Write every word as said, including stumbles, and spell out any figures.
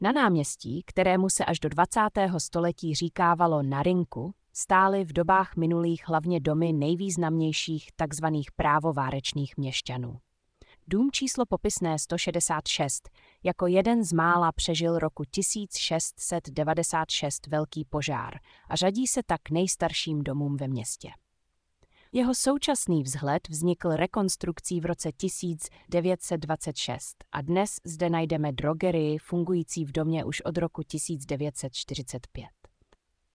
Na náměstí, kterému se až do dvacátého století říkávalo Na rynku, stály v dobách minulých hlavně domy nejvýznamnějších tzv. Právovárečných měšťanů. Dům číslo popisné sto šedesát šest jako jeden z mála přežil roku tisíc šest set devadesát šest velký požár a řadí se tak k nejstarším domům ve městě. Jeho současný vzhled vznikl rekonstrukcí v roce tisíc devět set dvacet šest a dnes zde najdeme drogerii fungující v domě už od roku tisíc devět set čtyřicet pět.